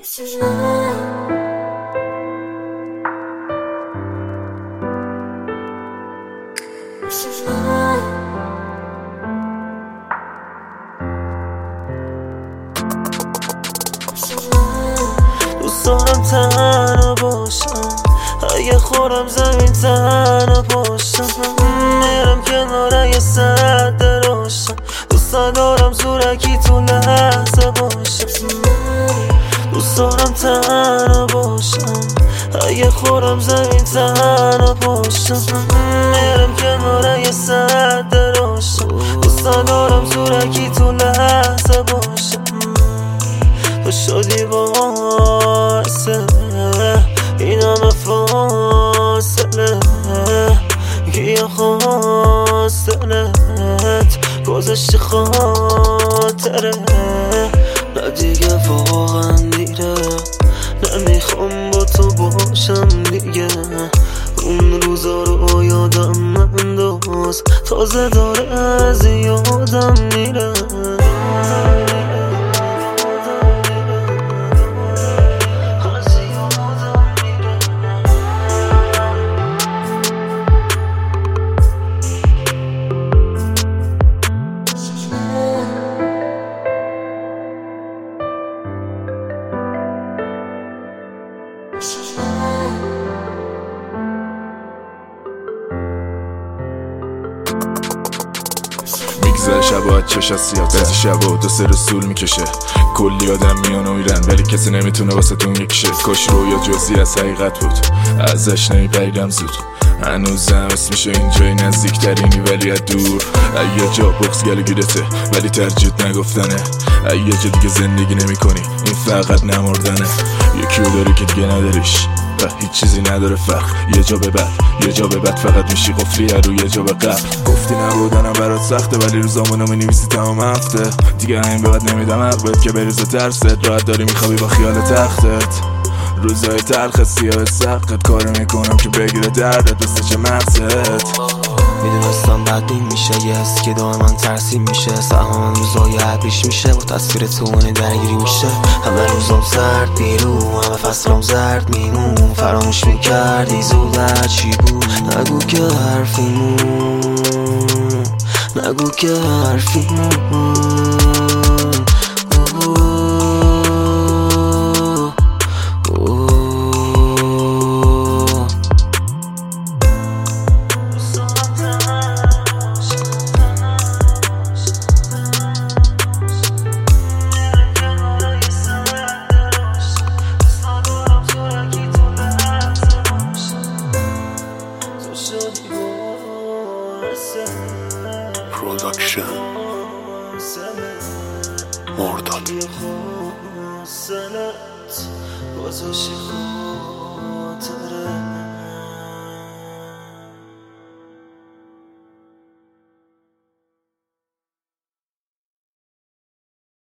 دوست دارم تنها باشم، اگه خورم زمین تنها باشم، میرم کنار یه سد روشن، دوست ندارم زورکی تو لحظه باشم. دوست دارم تنها باشم، اگه خورم زمین تنها باشم، میرم کنار یه سد روشن، دوست ندارم زورکی تو لحظه باشم. تو شدی واسه این همه فاصله، گیه خواستنت گذشتی خاطره، نه دیگه واقعا دیره، نمیخوام با تو باشم دیگه. اون روزا رو یادم ننداز، تازه داره از یادم میره. میگذر شبا چش از سیاد، بعضی شبا دو سه روز طول میکشه، کلی آدم میان و میرن ولی کسی نمیتونه واسه تون یکشه. کاش رویا جزئی از حقیقت بود، ازش نمیپریدم زود، هنوزم اسمشو اینجای نزدیکترینی ولی از دور. یه جا بغض گلوگیرته ولی ترجیح نگفتنه، یه جا دیگه زندگی نمی کنی این فقط نمردنه. یکیو داری که دیگه نداریش و هیچ چیزی نداره فرق، یه جا به بعد یه جا به بعد فقط میشی قفلی رو یه جا به قبل. گفتی نبودنم برات سخته ولی روزامونو مینویسی تمام هفته، دیگه همین به بعد نمیدم حق بهت که بریز ترست، راحت داری میخوابی با خیال تختت. روزای تلخ سیاه سقت کار میکنم که بگیره دردت مثل چه مغزت. میدونستم بعدین میشه یه حس که دائما ترسیم میشه، سهام روزای عبریش میشه با تصویر تو اون درگیری میشه. همه روزام سرد بیرون، همه فصلام زرد میمون، فراموش میکردی زود چی بود. نگو که حرفیمون، نگو که حرفیمون. Production Mortal